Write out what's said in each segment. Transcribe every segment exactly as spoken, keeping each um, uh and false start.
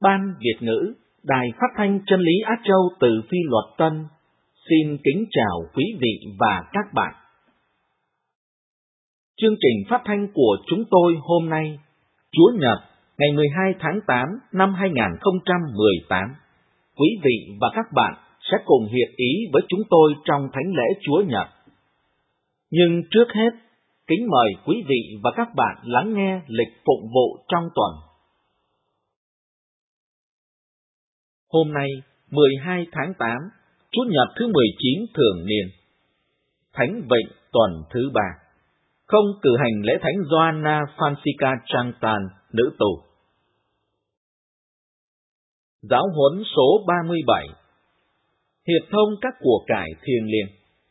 Ban Việt ngữ, Đài Phát thanh Chân lý Á Châu từ Phi Luật Tân, xin kính chào quý vị và các bạn. Chương trình phát thanh của chúng tôi hôm nay, Chúa Nhật, ngày mười hai tháng tám năm hai nghìn không trăm mười tám. Quý vị và các bạn sẽ cùng hiệp ý với chúng tôi trong Thánh lễ Chúa Nhật. Nhưng trước hết, kính mời quý vị và các bạn lắng nghe lịch phụng vụ trong tuần. Hôm nay, mười hai tháng tám, Chủ nhật thứ mười chín thường niên. Thánh Vịnh tuần thứ ba. Không cử hành lễ Thánh Gioanna Francisca Chantal, nữ tù. Giáo huấn số ba mươi bảy. Hiệp thông các của cải thiêng liêng.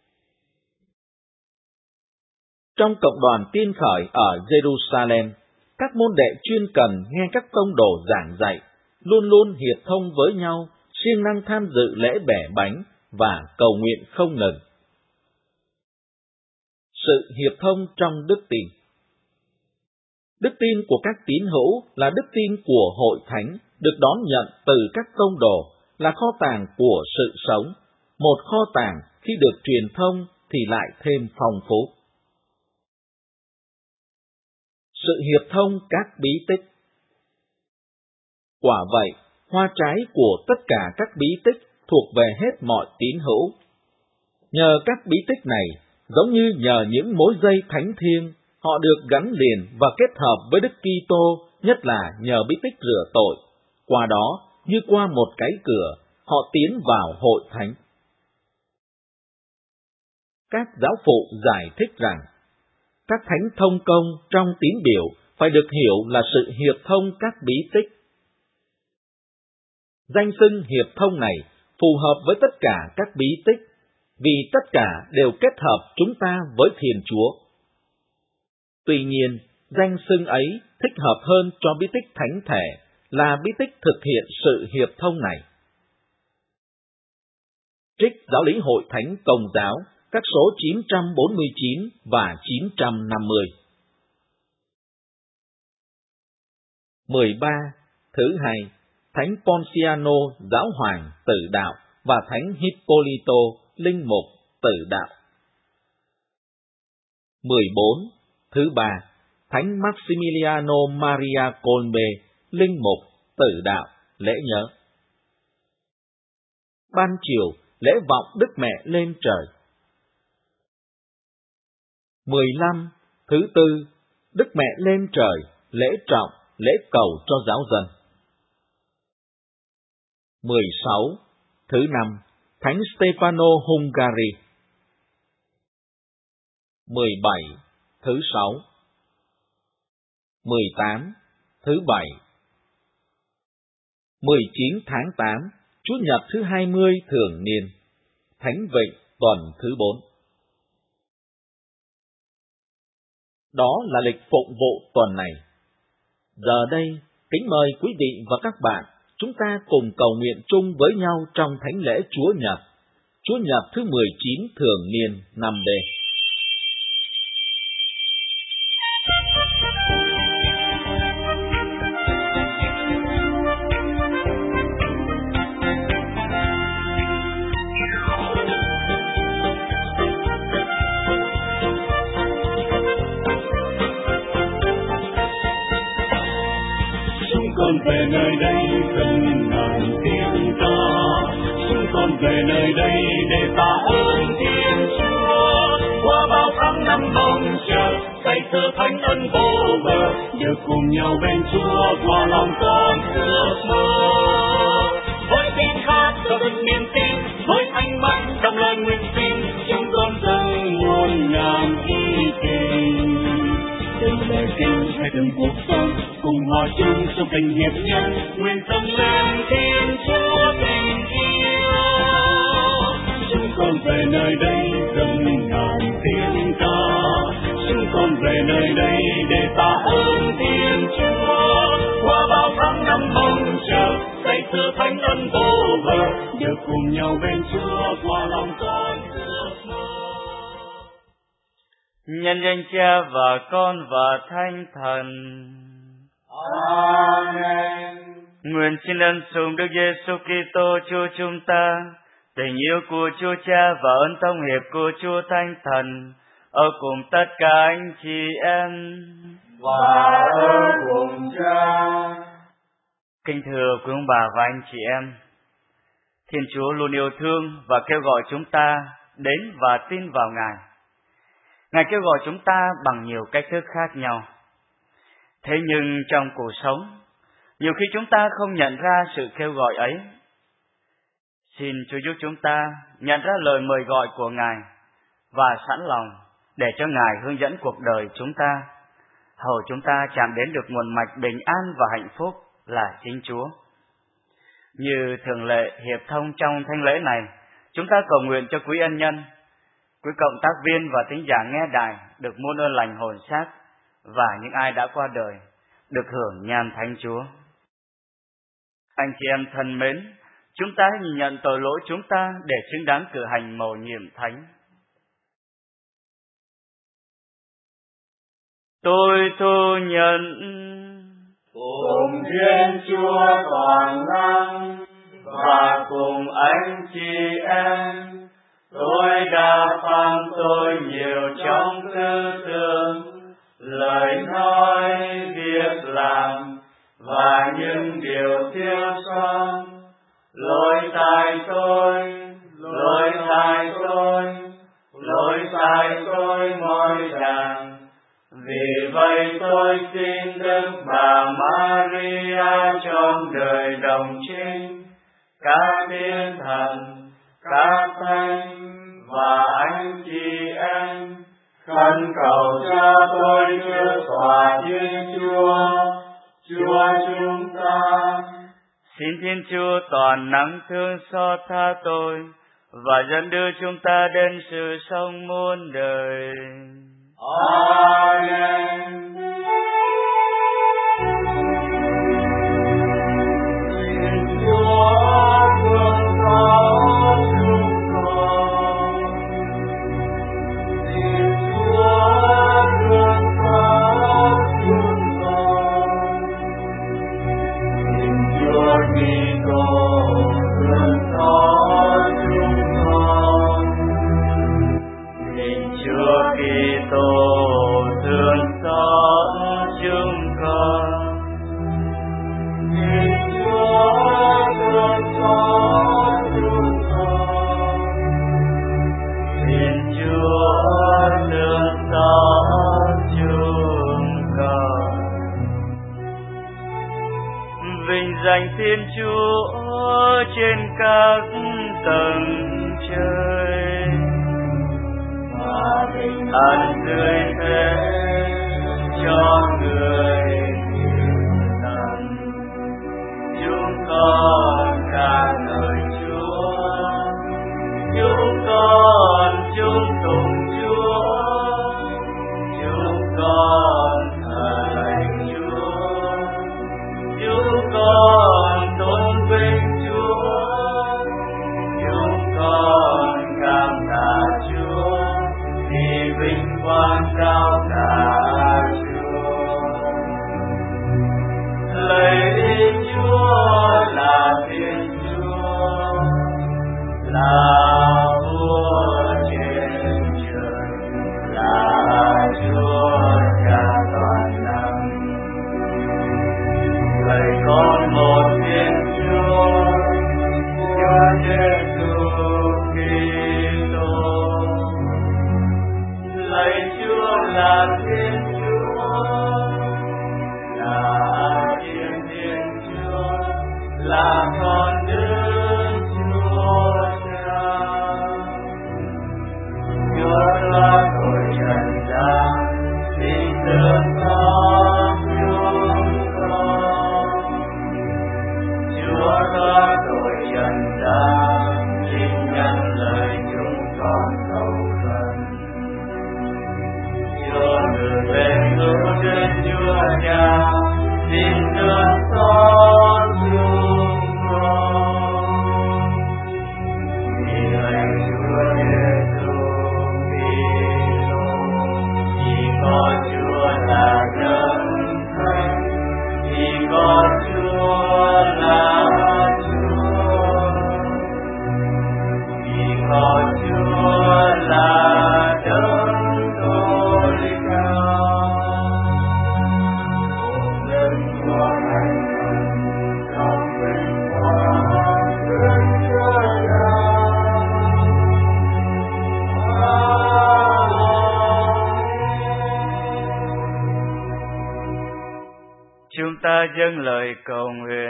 Trong cộng đoàn Tiên Khởi ở Jerusalem, các môn đệ chuyên cần nghe các tông đồ giảng dạy, luôn luôn hiệp thông với nhau, siêng năng tham dự lễ bẻ bánh và cầu nguyện không ngừng. Sự hiệp thông trong đức tin. Đức tin của các tín hữu là đức tin của hội thánh, được đón nhận từ các tông đồ, là kho tàng của sự sống, một kho tàng khi được truyền thông thì lại thêm phong phú. Sự hiệp thông các bí tích. Quả vậy, hoa trái của tất cả các bí tích thuộc về hết mọi tín hữu. Nhờ các bí tích này, giống như nhờ những mối dây thánh thiêng, họ được gắn liền và kết hợp với Đức Kitô, nhất là nhờ bí tích rửa tội. Qua đó, như qua một cái cửa, họ tiến vào hội thánh. Các giáo phụ giải thích rằng, các thánh thông công trong tín biểu phải được hiểu là sự hiệp thông các bí tích. Danh xưng hiệp thông này phù hợp với tất cả các bí tích, vì tất cả đều kết hợp chúng ta với Thiên Chúa. Tuy nhiên, danh xưng ấy thích hợp hơn cho bí tích thánh thể là bí tích thực hiện sự hiệp thông này. Trích Giáo lý Hội Thánh Công giáo, các số chín trăm bốn mươi chín và chín trăm năm mươi. mười ba. Thứ hai, Thánh Ponciano giáo hoàng tử đạo và Thánh Hippolito linh mục tử đạo. mười bốn. Thứ ba, Thánh Maximiliano Maria Kolbe linh mục tử đạo lễ nhớ. Ban chiều, lễ vọng Đức Mẹ lên trời. mười lăm. Thứ tư, Đức Mẹ lên trời, lễ trọng, lễ cầu cho giáo dân. mười sáu. Thứ năm, Thánh Stefano Hungary. mười bảy. Thứ sáu. mười tám. Thứ bảy. mười chín tháng tám, Chủ nhật thứ hai mươi thường niên. Thánh Vịnh tuần thứ bốn. Đó là lịch phụng vụ tuần này. Giờ đây, kính mời quý vị và các bạn, chúng ta cùng cầu nguyện chung với nhau trong Thánh lễ Chúa Nhật, Chúa Nhật thứ mười chín thường niên năm D. Con về nơi đây dân ngàn tiếng ca, chúng con về nơi đây để tạ ơn Thiên Chúa. Qua bao tháng năm mong chờ, say sưa thánh ân vô bờ, được cùng nhau bên Chúa qua lòng con ước mơ. Với tiếng hát cho dân niềm tin, với ánh mắt trong lời nguyện xin, chúng con dâng muôn ngàn ý tình. Từng lời kinh hay từng cuộc sống, cùng hòa chung trong tình hiệp nhân, nguyện dâng lên Thiên Chúa tình yêu. Chúng con về nơi đây dâng ngàn tiếng ca, chúng con về nơi đây để tạ ơn Thiên Chúa. Qua bao tháng năm mong chờ, say sưa thánh ân vô bờ, được cùng nhau bên Chúa qua lòng con ước mơ. Nhân danh Cha và Con và Thánh Thần. Amen. Nguyện xin ân sủng Đức Giêsu Kitô Chúa chúng ta, tình yêu của Chúa Cha và ơn thông hiệp của Chúa Thánh Thần ở cùng tất cả anh chị em và ở cùng Cha. Kính thưa quý ông bà và anh chị em, Thiên Chúa luôn yêu thương và kêu gọi chúng ta đến và tin vào Ngài. Ngài kêu gọi chúng ta bằng nhiều cách thức khác nhau. Thế nhưng trong cuộc sống, nhiều khi chúng ta không nhận ra sự kêu gọi ấy. Xin Chúa giúp chúng ta nhận ra lời mời gọi của Ngài và sẵn lòng để cho Ngài hướng dẫn cuộc đời chúng ta, hầu chúng ta chạm đến được nguồn mạch bình an và hạnh phúc là chính Chúa. Như thường lệ hiệp thông trong thánh lễ này, chúng ta cầu nguyện cho quý ân nhân, quý cộng tác viên và thính giả nghe đài được muôn ơn lành hồn xác, và những ai đã qua đời được hưởng nhan thánh Chúa. Anh chị em thân mến, chúng ta hãy nhìn nhận tội lỗi chúng ta để xứng đáng cử hành mầu nhiệm thánh. Tôi thu nhận cùng Thiên Chúa toàn năng và cùng anh chị em, tôi đã phạm tội nhiều trong tư tưởng, lời nói, việc làm và những điều thiếu sót. Lỗi tại tôi, lỗi tại tôi, lỗi tại tôi mỗi đàng. Vì vậy tôi xin Đức Bà Maria trong đời đồng trinh, các thiên thần, các thánh và anh chị em, khẩn cầu cho tôi trước tòa Thiên Chúa, Chúa chúng ta. Xin Thiên Chúa toàn năng thương xót tha tôi và dẫn đưa chúng ta đến sự sống muôn đời. Amen. Xin Chúa thương xót chúng con. Xin Chúa thương xót chúng con. Xin Chúa Kitô thương xót chúng con. Xin Chúa Kitô thương xót chúng con. Xin Chúa thương xót chúng con. Xin Chúa thương xót chúng con. Vinh danh Thiên Chúa trên các tầng trời, an tươi thế cho người thiện tâm. Chúng con ca ngợi Chúa, chúng con chúng tụng Chúa, chúng con thờ lạy Chúa, chúng con tôn vinh Chúa, chúng con cảm tạ Chúa vì vinh quang cao cả Chúa. Lạy Chúa là Thiên Chúa, là Vua trên trời, là Chúa Cha toàn năng. Lạy con một Thiên Chúa, Chúa Giêsu Kitô. Lạy Chúa là Thiên Chúa, là Thiên Thiên Chúa, là con Đức Chúa Cha. Chúa là tội trần gian, xin thương xót chúng con. Chúa là tội trần gian, xin nhận lời chúng con cầu khẩn. Chúa ngự về cứu Đức Chúa Cha, xin thương xót chúng con.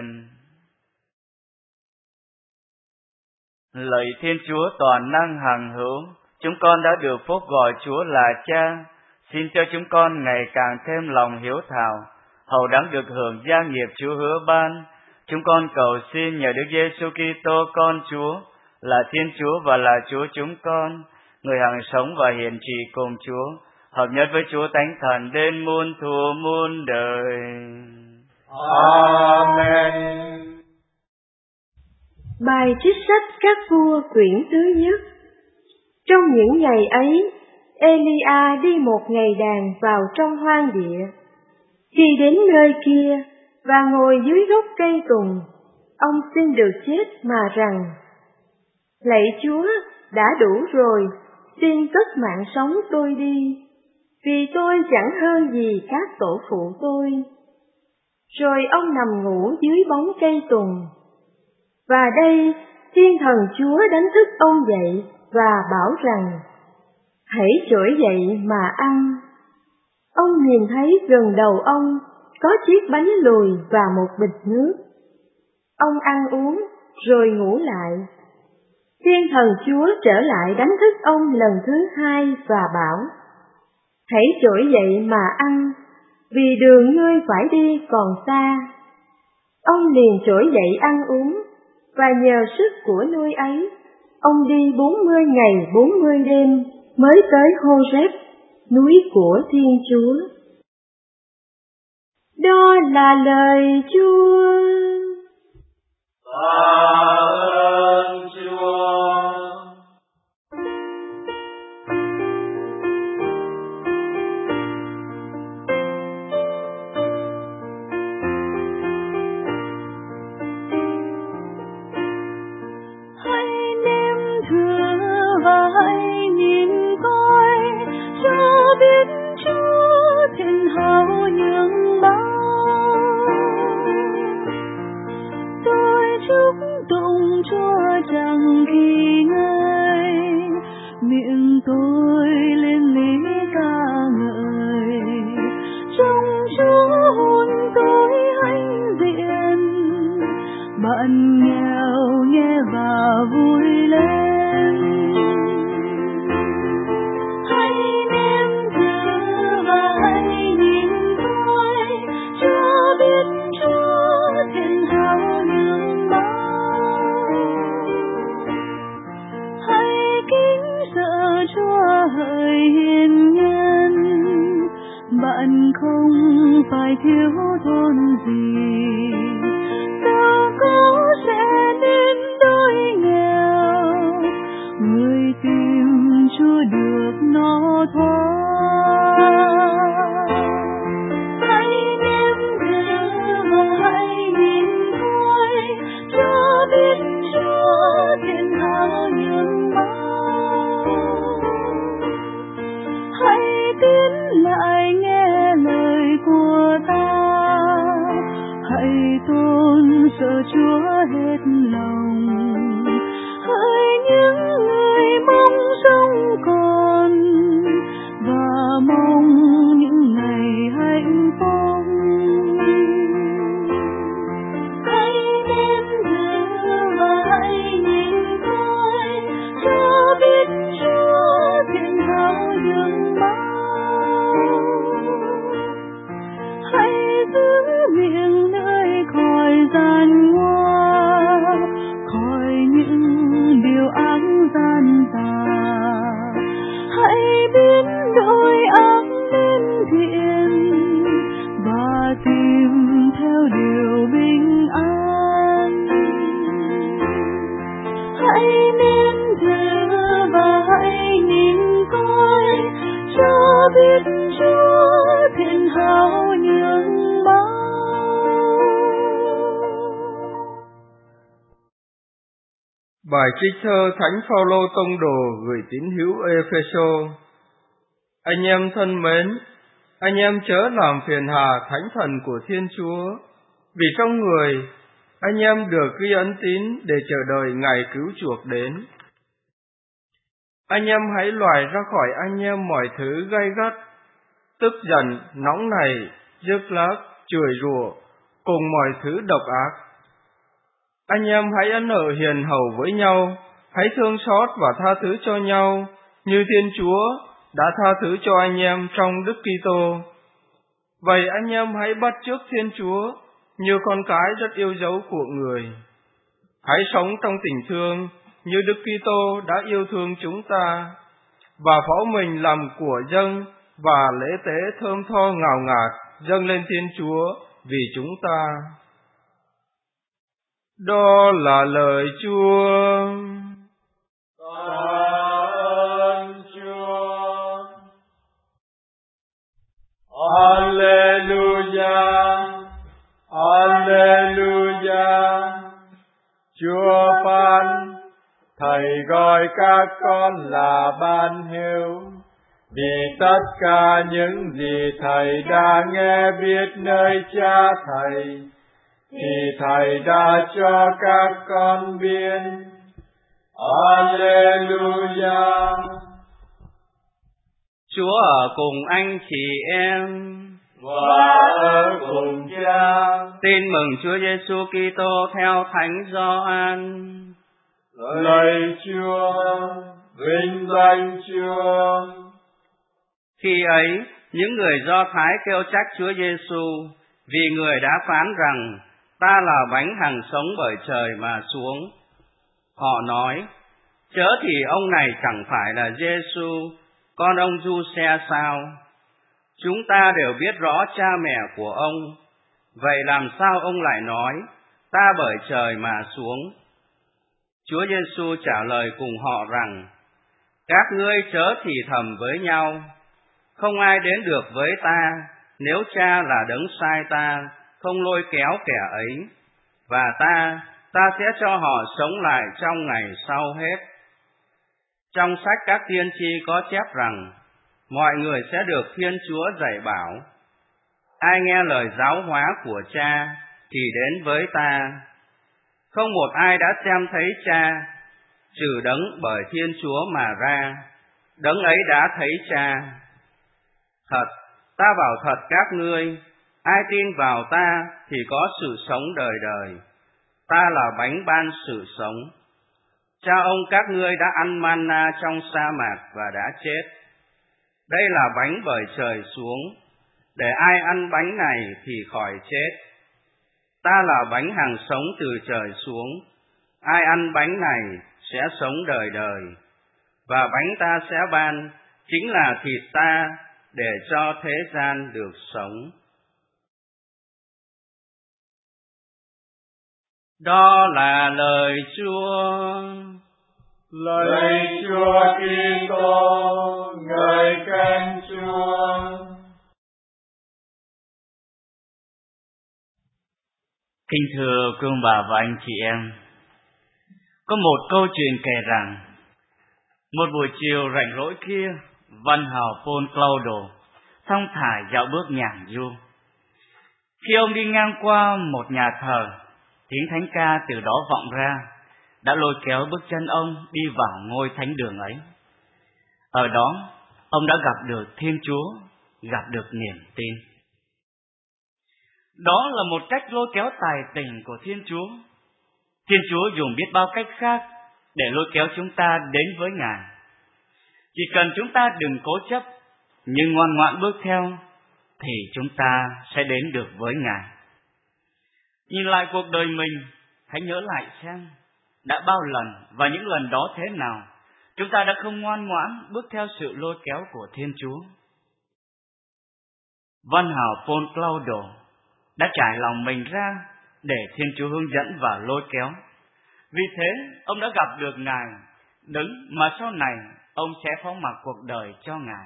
nguyện. Lạy Thiên Chúa toàn năng hằng hữu, chúng con đã được phúc gọi Chúa là Cha. Xin cho chúng con ngày càng thêm lòng hiếu thảo, hầu đáng được hưởng gia nghiệp Chúa hứa ban. Chúng con cầu xin nhờ Đức Giêsu Kitô con Chúa, là Thiên Chúa và là Chúa chúng con, người hằng sống và hiển trị cùng Chúa, hợp nhất với Chúa Thánh Thần đến muôn thuở muôn đời. Amen. Bài trích sách Các Vua quyển thứ nhất. Trong những ngày ấy, Elia đi một ngày đàn vào trong hoang địa. Khi đến nơi kia và ngồi dưới gốc cây tùng, ông xin được chết mà rằng: Lạy Chúa, đã đủ rồi, xin cất mạng sống tôi đi, vì tôi chẳng hơn gì các tổ phụ tôi. Rồi ông nằm ngủ dưới bóng cây tùng. Và đây, Thiên Thần Chúa đánh thức ông dậy và bảo rằng: Hãy trỗi dậy mà ăn. Ông nhìn thấy gần đầu ông có chiếc bánh lùi và một bịch nước. Ông ăn uống rồi ngủ lại. Thiên Thần Chúa trở lại đánh thức ông lần thứ hai và bảo: Hãy trỗi dậy mà ăn, vì đường ngươi phải đi còn xa. Ông liền trỗi dậy ăn uống, và nhờ sức của nuôi ấy, ông đi bốn mươi ngày bốn mươi đêm mới tới Hô-rép, núi của Thiên Chúa. Đó là lời Chúa. Tạ ơn Chúa. Hãy nếm thử và hãy nhìn coi, cho biết Chúa thiên hậu nhường bao. Tôi chúc tụng Chúa chẳng kỳ ngơi, miệng tôi lên lý ca ngợi. Trong Chúa hồn tôi hãnh diện, bạn nghèo nghe và vui lên. Hãy nếm thử và hãy nhìn coi, cho biết Chúa thiên hậu nhường bao. Hãy kính sợ Chúa hỡi hiền nhân, bạn không phải thiếu thốn gì. Đâu có sẽ nên đói nghèo, người tìm Chúa được no thoát. Hãy nếm thử và hãy nhìn coi, cho biết Chúa thiên hậu nhường bao. Hãy tiến lại nghe lời của ta, hãy tôn sợ Chúa hết lòng. Hỡi những người mong sống còn và mong những ngày hạnh phúc. Hãy nếm thử và hãy nhìn coi, cho biết Chúa thiên hậu nhường bao. Hãy giữ miệng lưỡi khỏi gian ngoa, khỏi những điều ác gian tà. Hãy biến đổi ác nên thiện và tìm theo điều bình an. Hãy nếm thử và hãy nhìn coi, cho biết Chúa thiên hậu nhường bao. Bài trích thơ Thánh Phaolô tông đồ gửi tín hữu Ê-phê-sô. Anh em thân mến, anh em chớ làm phiền hà Thánh Thần của Thiên Chúa, vì trong người anh em được ghi ấn tín để chờ đợi ngày cứu chuộc đến. Anh em hãy loại ra khỏi anh em mọi thứ gay gắt, tức giận, nóng nảy, rước lác, chửi rủa, cùng mọi thứ độc ác, Anh em hãy ân hở hiền hậu với nhau, hãy thương xót và tha thứ cho nhau, như Thiên Chúa đã tha thứ cho anh em trong Đức Kitô. Vậy anh em hãy bắt chước Thiên Chúa như con cái rất yêu dấu của người. Hãy sống trong tình thương như Đức Kitô đã yêu thương chúng ta, và phó mình làm của dâng và lễ tế thơm tho ngào ngạt dâng lên Thiên Chúa vì chúng ta. Đó là lời Chúa. Ơn Chúa. Alleluia, Alleluia. Chúa phán, Thầy gọi các con là ban hữu, vì tất cả những gì Thầy đã nghe biết nơi Cha Thầy, thì Thầy đã cho các con biết. Alleluia. Chúa ở cùng anh chị em và ở cùng Cha. Tin mừng Chúa Giêsu Kitô theo Thánh Gioan. Lạy Chúa, vinh danh Chúa. Khi ấy, những người Do Thái kêu trách Chúa Giêsu vì người đã phán rằng ta là bánh hằng sống bởi trời mà xuống. Họ nói, chớ thì ông này chẳng phải là Giêsu, con ông Giuse sao? Chúng ta đều biết rõ cha mẹ của ông, vậy làm sao ông lại nói ta bởi trời mà xuống? Chúa Giêsu trả lời cùng họ rằng, các ngươi chớ thì thầm với nhau, không ai đến được với ta nếu Cha là đấng sai ta không lôi kéo kẻ ấy, và ta ta sẽ cho họ sống lại trong ngày sau hết. Trong sách các tiên tri có chép rằng mọi người sẽ được Thiên Chúa dạy bảo. Ai nghe lời giáo hóa của Cha thì đến với ta. Không một ai đã xem thấy Cha, trừ đấng bởi Thiên Chúa mà ra, đấng ấy đã thấy Cha. Thật, ta bảo thật các ngươi, ai tin vào ta thì có sự sống đời đời. Ta là bánh ban sự sống. Cha ông các ngươi đã ăn manna trong sa mạc và đã chết. Đây là bánh bởi trời xuống, để ai ăn bánh này thì khỏi chết. Ta là bánh hằng sống từ trời xuống, ai ăn bánh này sẽ sống đời đời. Và bánh ta sẽ ban chính là thịt ta, để cho thế gian được sống. Đó là lời Chúa. Lạy Chúa Kitô, ngợi khen Chúa. Kính thưa quý ông bà và anh chị em, có một câu chuyện kể rằng, một buổi chiều rảnh rỗi kia, văn hào Paul Claudio thong thả dạo bước nhàn du. Khi ông đi ngang qua một nhà thờ, tiếng thánh ca từ đó vọng ra, đã lôi kéo bước chân ông đi vào ngôi thánh đường ấy. Ở đó, ông đã gặp được Thiên Chúa, gặp được niềm tin. Đó là một cách lôi kéo tài tình của Thiên Chúa. Thiên Chúa dùng biết bao cách khác để lôi kéo chúng ta đến với Ngài. Chỉ cần chúng ta đừng cố chấp, nhưng ngoan ngoãn bước theo, thì chúng ta sẽ đến được với Ngài. Nhìn lại cuộc đời mình, hãy nhớ lại xem, đã bao lần và những lần đó thế nào, chúng ta đã không ngoan ngoãn bước theo sự lôi kéo của Thiên Chúa. Văn hào Paul Claudio đã trải lòng mình ra để Thiên Chúa hướng dẫn và lôi kéo. Vì thế, ông đã gặp được Ngài, đấng mà sau này ông sẽ phó mặc cuộc đời cho Ngài.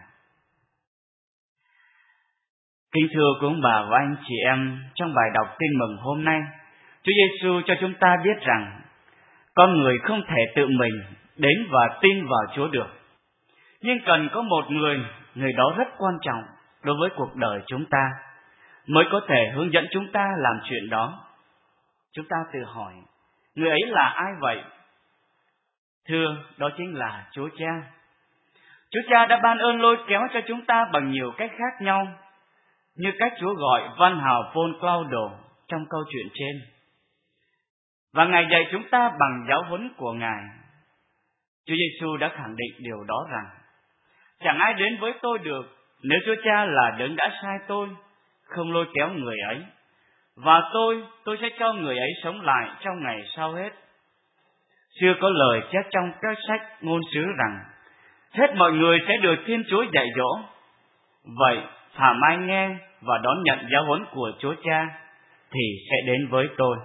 Kính thưa quý ông bà và anh chị em, trong bài đọc Tin mừng hôm nay, Chúa Giêsu cho chúng ta biết rằng con người không thể tự mình đến và tin vào Chúa được, nhưng cần có một người, người đó rất quan trọng đối với cuộc đời chúng ta, mới có thể hướng dẫn chúng ta làm chuyện đó. Chúng ta tự hỏi, người ấy là ai vậy? Thưa, đó chính là Chúa Cha. Chúa Cha đã ban ơn lôi kéo cho chúng ta bằng nhiều cách khác nhau, như cách Chúa gọi văn hào Paul Claudio trong câu chuyện trên. và Ngài dạy chúng ta bằng giáo huấn của Ngài. Chúa Giêsu đã khẳng định điều đó rằng: chẳng ai đến với tôi được nếu Chúa Cha là đấng đã sai tôi không lôi kéo người ấy, và tôi, tôi sẽ cho người ấy sống lại trong ngày sau hết. Xưa có lời chép trong các sách ngôn sứ rằng hết mọi người sẽ được Thiên Chúa dạy dỗ. Vậy phàm ai nghe và đón nhận giáo huấn của Chúa Cha thì sẽ đến với tôi.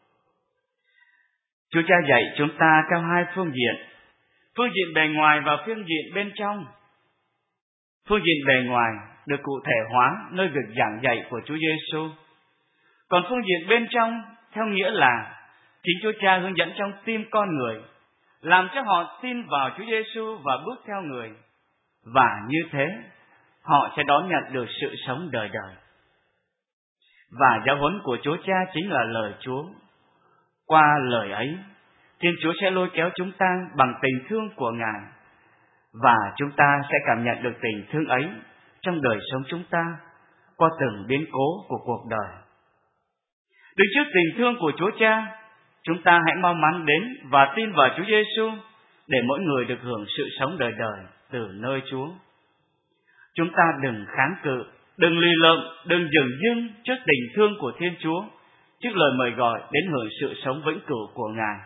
Chúa Cha dạy chúng ta theo hai phương diện: phương diện bề ngoài và phương diện bên trong. Phương diện bề ngoài được cụ thể hóa nơi việc giảng dạy của Chúa Giêsu, còn phương diện bên trong theo nghĩa là chính Chúa Cha hướng dẫn trong tim con người, làm cho họ tin vào Chúa Giêsu và bước theo người, và như thế họ sẽ đón nhận được sự sống đời đời. Và giáo huấn của Chúa Cha chính là lời Chúa. Qua lời ấy, Thiên Chúa sẽ lôi kéo chúng ta bằng tình thương của Ngài, và chúng ta sẽ cảm nhận được tình thương ấy trong đời sống chúng ta qua từng biến cố của cuộc đời. Đứng trước tình thương của Chúa Cha, chúng ta hãy mau mắn đến và tin vào Chúa Giêsu để mỗi người được hưởng sự sống đời đời từ nơi Chúa. Chúng ta đừng kháng cự, đừng lì lợm, đừng dửng dưng trước tình thương của Thiên Chúa, trước lời mời gọi đến hưởng sự sống vĩnh cửu của Ngài.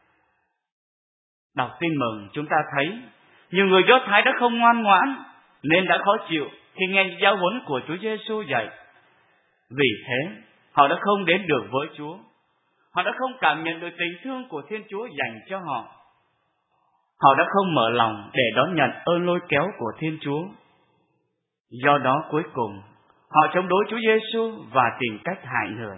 Đọc tin mừng, chúng ta thấy nhiều người Do Thái đã không ngoan ngoãn nên đã khó chịu khi nghe giáo huấn của Chúa Giêsu dạy. Vì thế, họ đã không đến được với Chúa. Họ đã không cảm nhận được tình thương của Thiên Chúa dành cho họ. Họ đã không mở lòng để đón nhận ơn lôi kéo của Thiên Chúa. Do đó cuối cùng, họ chống đối Chúa Giêsu và tìm cách hại người.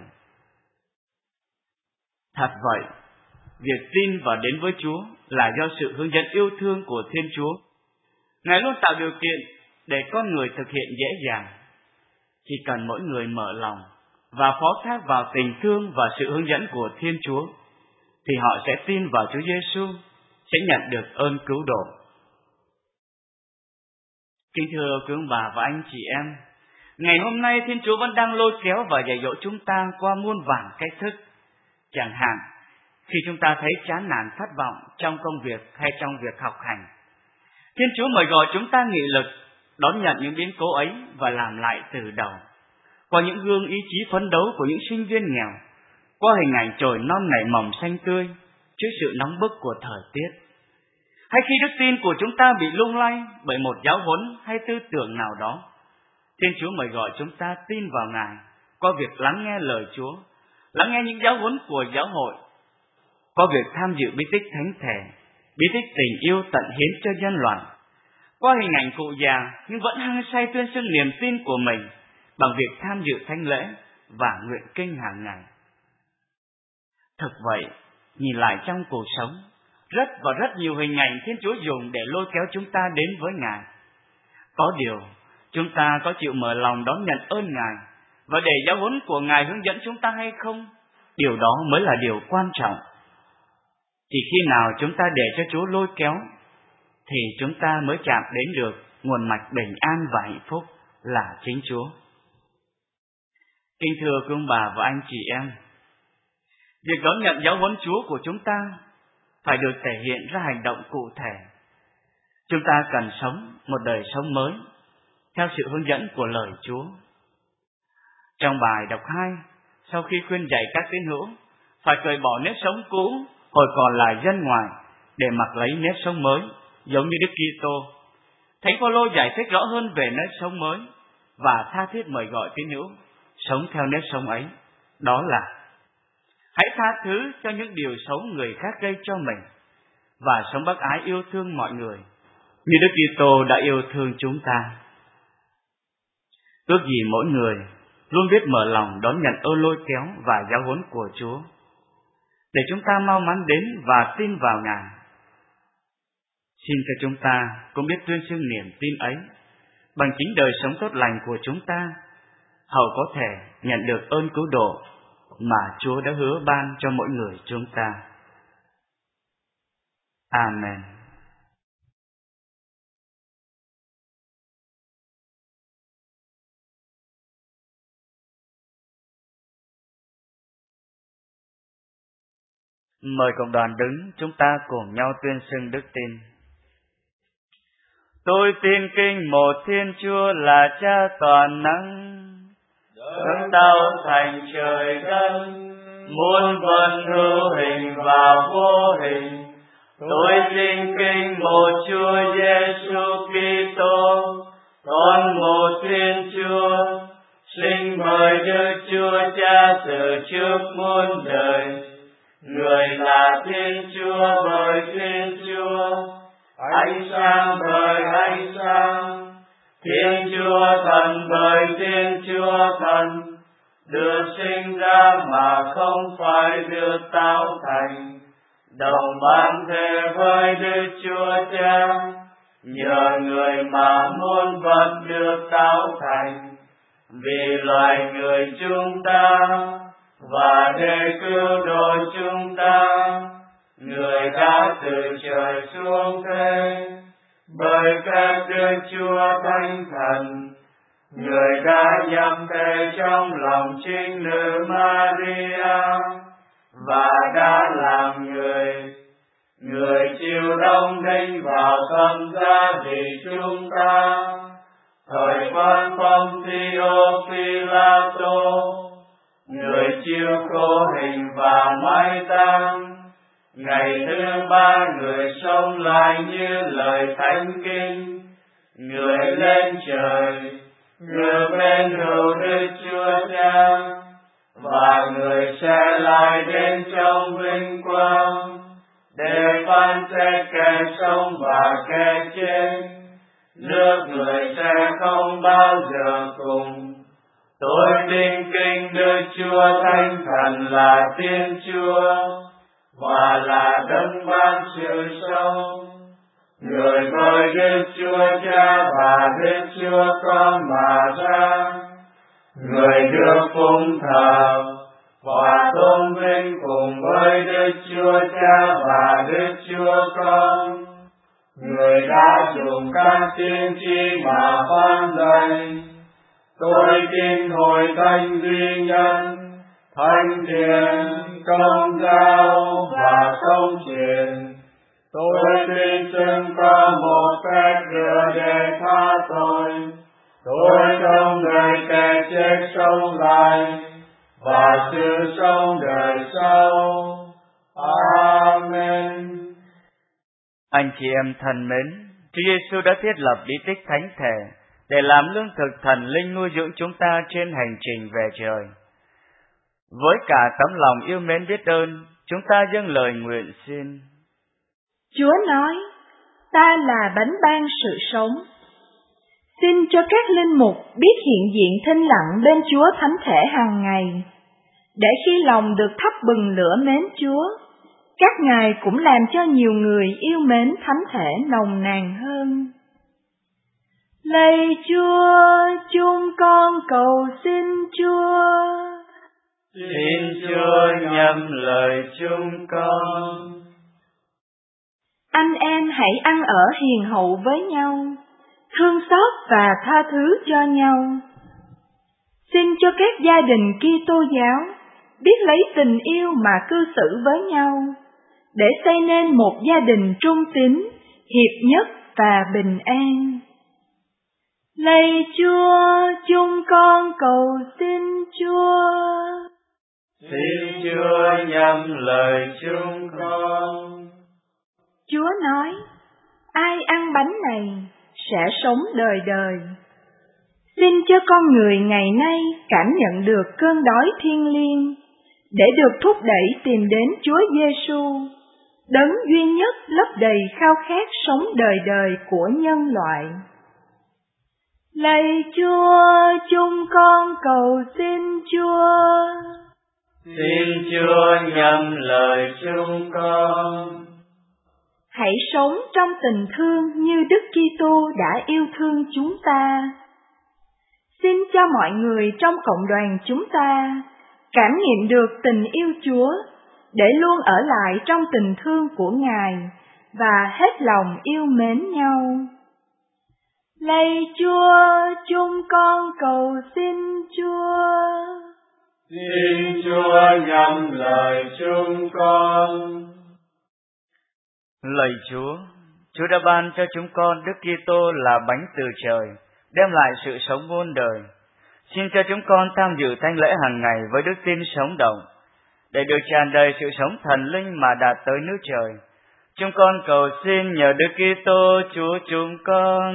Thật vậy, việc tin và đến với Chúa là do sự hướng dẫn yêu thương của Thiên Chúa. Ngài luôn tạo điều kiện để con người thực hiện dễ dàng. Chỉ cần mỗi người mở lòng và phó thác vào tình thương và sự hướng dẫn của Thiên Chúa, thì họ sẽ tin vào Chúa Giêsu, sẽ nhận được ơn cứu độ. Kính thưa quý ông bà và anh chị em, ngày hôm nay Thiên Chúa vẫn đang lôi kéo và dạy dỗ chúng ta qua muôn vàn cách thức. Chẳng hạn, khi chúng ta thấy chán nản thất vọng trong công việc hay trong việc học hành, Thiên Chúa mời gọi chúng ta nghị lực, đón nhận những biến cố ấy và làm lại từ đầu. Qua những gương ý chí phấn đấu của những sinh viên nghèo, qua hình ảnh chồi non nảy mầm xanh tươi trước sự nóng bức của thời tiết, hay khi đức tin của chúng ta bị lung lay bởi một giáo huấn hay tư tưởng nào đó, Thiên Chúa mời gọi chúng ta tin vào Ngài qua việc lắng nghe lời Chúa, lắng nghe những giáo huấn của giáo hội, qua việc tham dự bí tích thánh thể, bí tích tình yêu tận hiến cho nhân loại, qua hình ảnh cụ già nhưng vẫn hăng say tuyên xưng niềm tin của mình bằng việc tham dự thánh lễ và nguyện kinh hàng ngày. Thực vậy, nhìn lại trong cuộc sống, rất và rất nhiều hình ảnh Thiên Chúa dùng để lôi kéo chúng ta đến với Ngài. Có điều, chúng ta có chịu mở lòng đón nhận ơn Ngài và để giáo huấn của Ngài hướng dẫn chúng ta hay không? Điều đó mới là điều quan trọng. Chỉ khi nào chúng ta để cho Chúa lôi kéo, thì chúng ta mới chạm đến được nguồn mạch bình an và hạnh phúc là chính Chúa. Kính thưa quý ông bà và anh chị em, việc đón nhận giáo huấn Chúa của chúng ta phải được thể hiện ra hành động cụ thể. Chúng ta cần sống một đời sống mới theo sự hướng dẫn của lời Chúa. Trong bài đọc hai, sau khi khuyên dạy các tín hữu phải cởi bỏ nếp sống cũ hồi còn là dân ngoài để mặc lấy nếp sống mới giống như Đức Kitô, Thánh Phaolô giải thích rõ hơn về nếp sống mới và tha thiết mời gọi tín hữu sống theo nếp sống ấy. Đó là hãy tha thứ cho những điều xấu người khác gây cho mình và sống bác ái yêu thương mọi người như Đức Kitô đã yêu thương chúng ta. Ước gì mỗi người luôn biết mở lòng đón nhận ơn lôi kéo và giáo huấn của Chúa, để chúng ta mau mắn đến và tin vào Ngài. Xin cho chúng ta cũng biết tuyên xưng niềm tin ấy bằng chính đời sống tốt lành của chúng ta, hầu có thể nhận được ơn cứu độ mà Chúa đã hứa ban cho mỗi người chúng ta. Amen. Mời cộng đoàn đứng, chúng ta cùng nhau tuyên xưng đức tin. Tôi tin kinh một Thiên Chúa là Cha toàn năng, đấng tạo thành trời đất, muôn vật hữu hình và vô hình. Tôi tin kinh một Chúa Giêsu Kitô, con một Thiên Chúa, sinh bởi Đức Chúa Cha từ trước muôn đời. Người là Thiên Chúa bởi Thiên Chúa, ánh sáng bởi ánh sáng, Thiên Chúa Thần bởi Thiên Chúa Thần, được sinh ra mà không phải được tạo thành, đồng bản thể với Đức Chúa Cha, nhờ người mà muôn vật được tạo thành, vì loài người chúng ta và để cứu độ chúng ta, người đã từ trời xuống thế, bởi phép Đức Chúa Thánh Thần, người đã nhập thể trong lòng trinh nữ Maria và đã làm người. Người chịu đóng đinh vào thân gia vì chúng ta, thời phân Pontius Pilato, người chịu khổ hình và mai táng. Ngày thứ ba người sống lại như lời thánh kinh, người lên trời, người bên hữu Đức Chúa Cha, và người sẽ lại đến trong vinh quang để phán xét kẻ sống và kẻ chết. Nước người sẽ không bao giờ cùng. Tôi tin kinh Đức Chúa Thánh Thần là Thiên Chúa và là đấng ban sự sống, người bởi Đức Chúa Cha và Đức Chúa Con mà ra, người được phụng thờ và tôn vinh cùng với Đức Chúa Cha và Đức Chúa Con, người đã dùng các tiên tri mà phán dạy. Tôi tin hội thánh duy nhân, thánh thiện, công giáo và công truyền. Tôi tin xưng có một phép rửa để tha tội. Tôi trong đời kẻ chết sống lại và sự sống đời sau. Amen. Anh chị em thân mến, Chúa Giêsu đã thiết lập bí tích thánh thể để làm lương thực thần linh nuôi dưỡng chúng ta trên hành trình về trời. Với cả tấm lòng yêu mến biết ơn, chúng ta dâng lời nguyện xin. Chúa nói, ta là bánh ban sự sống. Xin cho các linh mục biết hiện diện thinh lặng bên Chúa thánh thể hàng ngày, để khi lòng được thắp bừng lửa mến Chúa, các ngài cũng làm cho nhiều người yêu mến thánh thể nồng nàn hơn. Lạy Chúa, chúng con cầu xin Chúa. Xin Chúa nhậm lời chúng con. Anh em hãy ăn ở hiền hậu với nhau, thương xót và tha thứ cho nhau. Xin cho các gia đình Kitô giáo biết lấy tình yêu mà cư xử với nhau, để xây nên một gia đình trung tín, hiệp nhất và bình an. Lạy Chúa, chúng con cầu xin Chúa. Xin Chúa nhậm lời chúng con. Chúa nói, ai ăn bánh này sẽ sống đời đời. Xin cho con người ngày nay cảm nhận được cơn đói thiêng liêng, để được thúc đẩy tìm đến Chúa Giêsu, đấng duy nhất lấp đầy khao khát sống đời đời của nhân loại. Lạy Chúa, chúng con cầu xin Chúa. Xin Chúa nhậm lời chúng con. Hãy sống trong tình thương như Đức Kitô đã yêu thương chúng ta. Xin cho mọi người trong cộng đoàn chúng ta cảm nghiệm được tình yêu Chúa, để luôn ở lại trong tình thương của Ngài và hết lòng yêu mến nhau. Lạy Chúa, chúng con cầu xin Chúa. Xin Chúa nhắm lời chúng con. Lạy Chúa, Chúa đã ban cho chúng con Đức Kitô là bánh từ trời, đem lại sự sống muôn đời. Xin cho chúng con tham dự thánh lễ hàng ngày với đức tin sống động, để được tràn đầy sự sống thần linh mà đạt tới nước trời. Chúng con cầu xin nhờ Đức Kitô Chúa chúng con.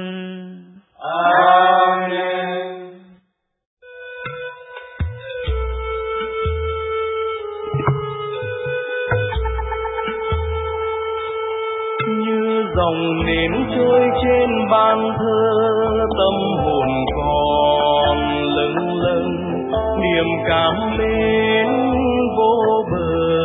Amen. Như dòng nến trôi trên ban thơ, tâm hồn con lâng lâng niềm cảm mến vô bờ.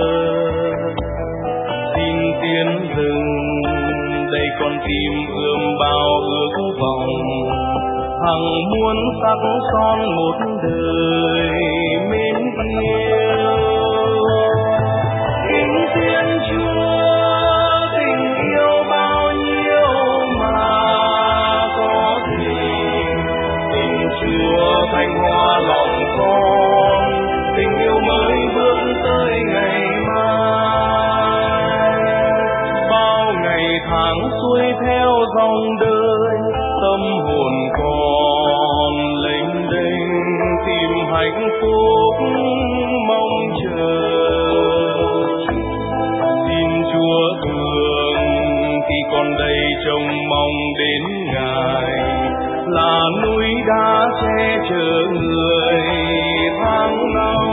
Xin tiến dừng đây con tim ươm bao ước vọng, hằng muốn sắc son một đời mến yêu. Kính Thiên Chúa, thành hoa lòng con, tình yêu mới bước tới ngày mai. Bao ngày tháng xuôi theo dòng đời, tâm hồn con lênh đênh tìm hạnh phúc mong chờ. Xin Chúa thương khi con đây trông mong đến Ngài, là núi đá che chở người tháng năm.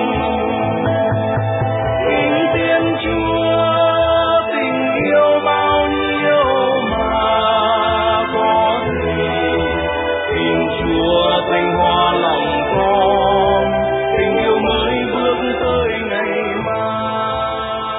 Kính Thiên Chúa, tình yêu bao nhiêu mà có gì. Xin Chúa thanh hoa lòng con, tình yêu mới bước tới ngày mai.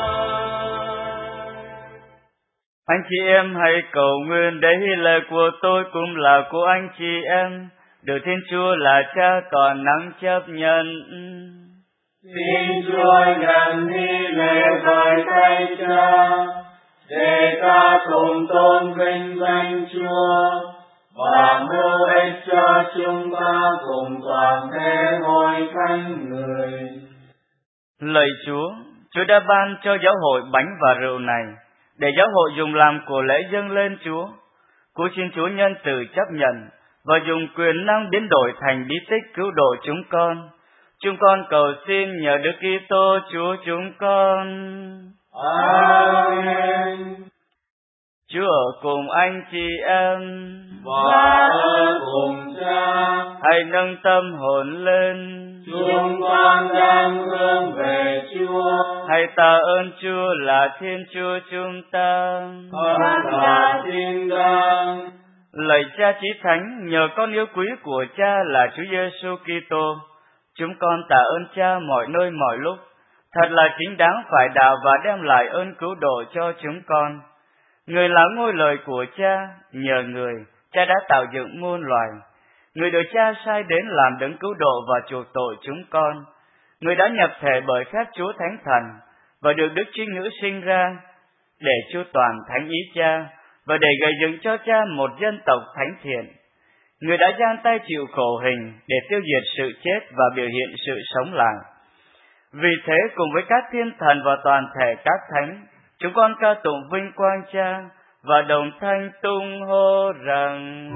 Anh chị em hãy cầu nguyện để hy lễ của tôi cũng là của anh chị em, được Thiên Chúa là Cha toàn năng chấp nhận. Xin Chúa nhận hy lễ bởi tay Cha, để ta cùng tôn vinh danh Chúa và mưu ích cho chúng ta cùng toàn thể hội thánh người. Lạy Chúa, Chúa đã ban cho giáo hội bánh và rượu này, để giáo hội dùng làm của lễ dâng lên Chúa. Cũng xin Chúa nhân từ chấp nhận và dùng quyền năng biến đổi thành bí tích cứu độ chúng con. Chúng con cầu xin nhờ Đức Kitô Chúa chúng con. Amen. Chúa ở cùng anh chị em và ở cùng Cha. Hãy nâng tâm hồn lên. Chúng con đang hướng về Chúa. Hãy tạ ơn Chúa là Thiên Chúa chúng ta. Thật là chính đáng. Lạy Cha Chí Thánh, nhờ con yêu quý của Cha là Chúa Giêsu Kitô, chúng con tạ ơn Cha mọi nơi mọi lúc. Thật là chính đáng phải đạo và đem lại ơn cứu độ cho chúng con. Người là ngôi lời của Cha, nhờ người, Cha đã tạo dựng muôn loài. Người được Cha sai đến làm đấng cứu độ và chuộc tội chúng con. Người đã nhập thể bởi phép Chúa Thánh Thần và được Đức Trinh Nữ sinh ra để chu toàn thánh ý Cha và để gây dựng cho Cha một dân tộc thánh thiện. Người đã giang tay chịu khổ hình để tiêu diệt sự chết và biểu hiện sự sống lại. Vì thế, cùng với các thiên thần và toàn thể các thánh, chúng con ca tụng vinh quang Cha và đồng thanh tung hô rằng: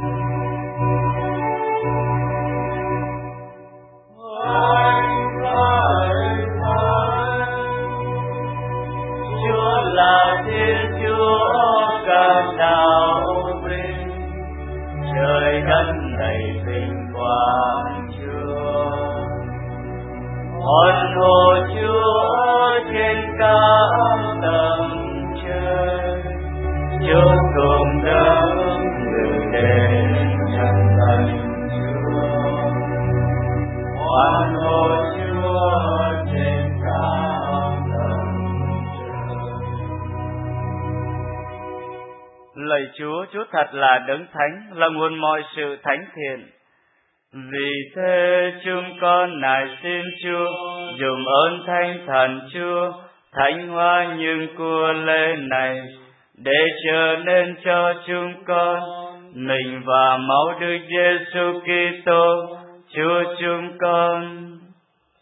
Chúa là Thiên Chúa cả đạo vinh, trời đất đầy vinh quang Chúa. Hồn hồ Chúa trên các tầng trời, Chúa cùng đấng ngự đến chân thành Chúa. Hồn hồ Chúa trên các tầng trời. Lạy Chúa, Chúa thật là đấng thánh, là nguồn mọi sự thánh thiện. Vì thế chúng con nài xin Chúa dùng ơn Thánh Thần Chúa thánh hóa những của lễ này, để trở nên cho chúng con mình và máu Đức Giêsu Kitô Chúa chúng con.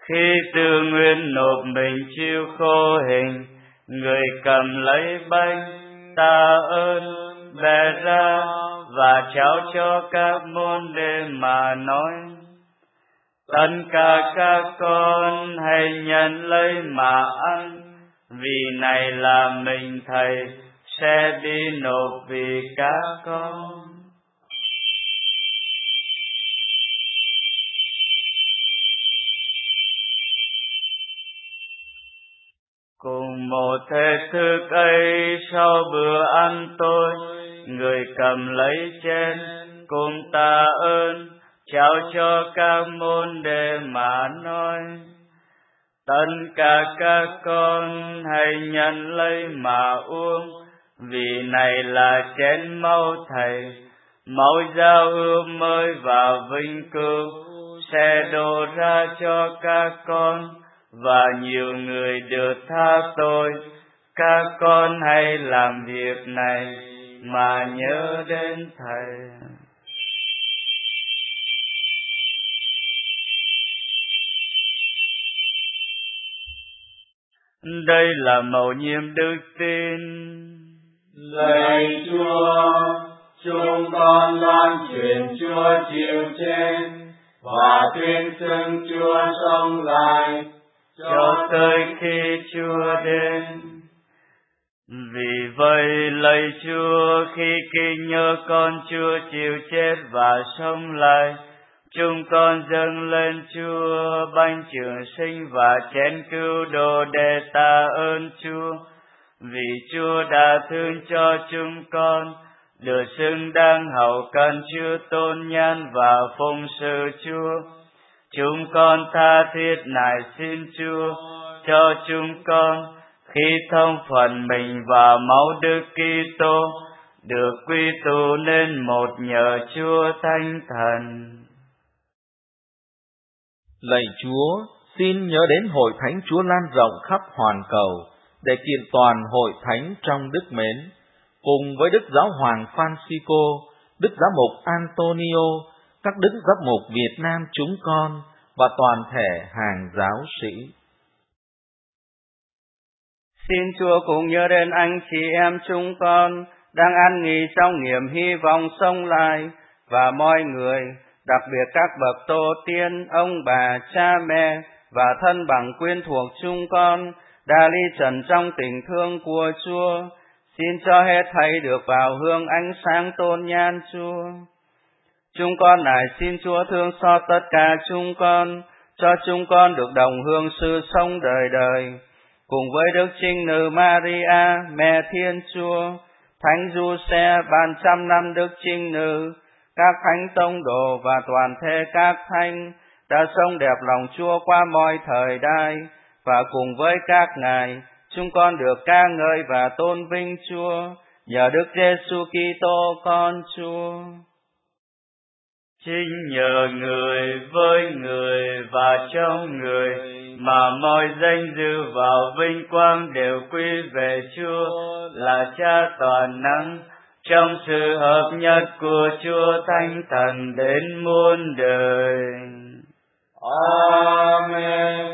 Khi tự nguyện nộp mình chịu khô hình, người cầm lấy bánh tạ ơn, bẻ ra và trao cho các môn đệ mà nói: Tất cả các con hãy nhận lấy mà ăn, vì này là mình Thầy sẽ đi nộp vì các con. Cùng một thể thức ấy, sau bữa ăn tối, người cầm lấy chén cùng tạ ơn, trao cho các môn đệ mà nói: Tất cả các con hãy nhận lấy mà uống, vì này là chén máu Thầy, máu giao ước mới và vinh cửu, sẽ đổ ra cho các con và nhiều người được tha tội. Các con hãy làm việc này mà nhớ đến Thầy. Đây là mầu nhiệm đức tin. Lạy Chúa, chúng con loan truyền Chúa chịu chết và tuyên xưng Chúa sống lại cho tới khi Chúa đến. Vì vậy, lạy Chúa, khi kinh nhớ con Chúa chịu chết và sống lại, chúng con dâng lên Chúa bánh trường sinh và chén cứu độ để tạ ơn Chúa, vì Chúa đã thương cho chúng con, được xứng đáng hầu cần Chúa tôn nhan và phụng sự Chúa. Chúng con tha thiết nài xin Chúa cho chúng con khi thông phần mình và máu Đức Kitô được quy tụ nên một nhờ Chúa Thánh Thần. Lạy Chúa, xin nhớ đến hội thánh Chúa lan rộng khắp hoàn cầu để kiện toàn hội thánh trong đức mến, cùng với Đức Giáo hoàng Francisco, Đức Giám mục Antonio, các Đức Giám mục Việt Nam chúng con và toàn thể hàng giáo sĩ. Xin Chúa cũng nhớ đến anh chị em chúng con đang an nghỉ trong niềm hy vọng sống lại, và mọi người, đặc biệt các bậc tổ tiên, ông bà, cha mẹ và thân bằng quyến thuộc chúng con đã ly trần trong tình thương của Chúa. Xin cho hết thảy được vào hương ánh sáng tôn nhan Chúa. Chúng con nài xin Chúa thương xót tất cả chúng con, cho chúng con được đồng hương sự sống đời đời, cùng với Đức Trinh Nữ Maria, Mẹ Thiên Chúa, Thánh Giuse, ban trăm năm Đức Trinh Nữ, các thánh tông đồ và toàn thể các thánh đã sống đẹp lòng Chúa qua mọi thời đại, và cùng với các ngài, chúng con được ca ngợi và tôn vinh Chúa nhờ Đức Giêsu Kitô con Chúa. Chính nhờ người, với người và trong người mà mọi danh dự và vinh quang đều quy về Chúa là Cha toàn năng, trong sự hợp nhất của Chúa Thánh Thần đến muôn đời. Amen.